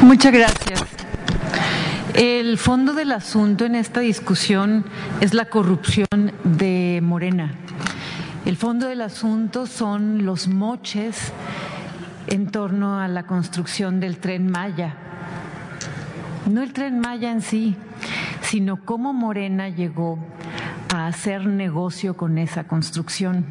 Muchas gracias. El fondo del asunto en esta discusión es la corrupción de Morena. El fondo del asunto son los moches en torno a la construcción del Tren Maya. No el Tren Maya en sí, sino cómo Morena llegó a hacer negocio con esa construcción.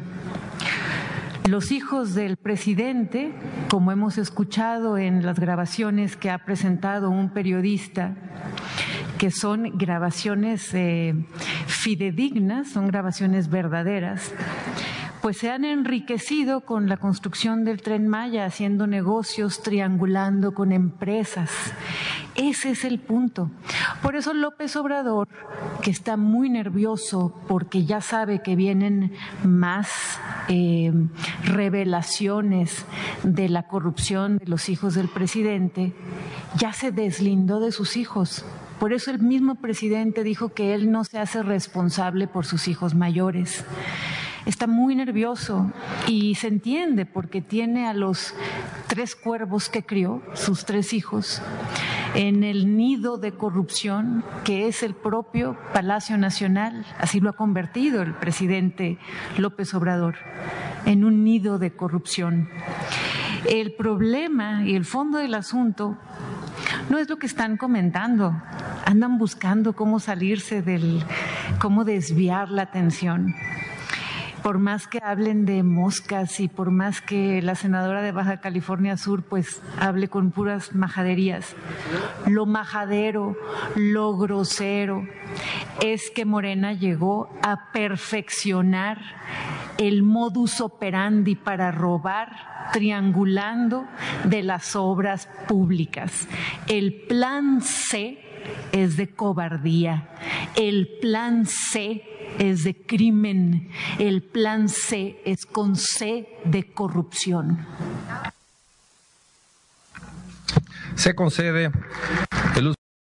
Los hijos del presidente, como hemos escuchado en las grabaciones que ha presentado un periodista, que son grabaciones fidedignas, son grabaciones verdaderas, pues se han enriquecido con la construcción del Tren Maya, haciendo negocios, triangulando con empresas. Ese es el punto. Por eso López Obrador, que está muy nervioso porque ya sabe que vienen más revelaciones de la corrupción de los hijos del presidente, ya se deslindó de sus hijos. Por eso el mismo presidente dijo que él no se hace responsable por sus hijos mayores. Está muy nervioso y se entiende porque tiene a los 3 cuervos que crió, sus 3 hijos, en el nido de corrupción que es el propio Palacio Nacional. Así lo ha convertido el presidente López Obrador, en un nido de corrupción. El problema y el fondo del asunto no es lo que están comentando. Andan buscando cómo salirse cómo desviar la atención. Por más que hablen de moscas y por más que la senadora de Baja California Sur pues hable con puras majaderías, lo majadero, lo grosero es que Morena llegó a perfeccionar el modus operandi para robar triangulando de las obras públicas. El plan C es de cobardía, el plan C es de crimen, el plan C es con C de corrupción. Se concede.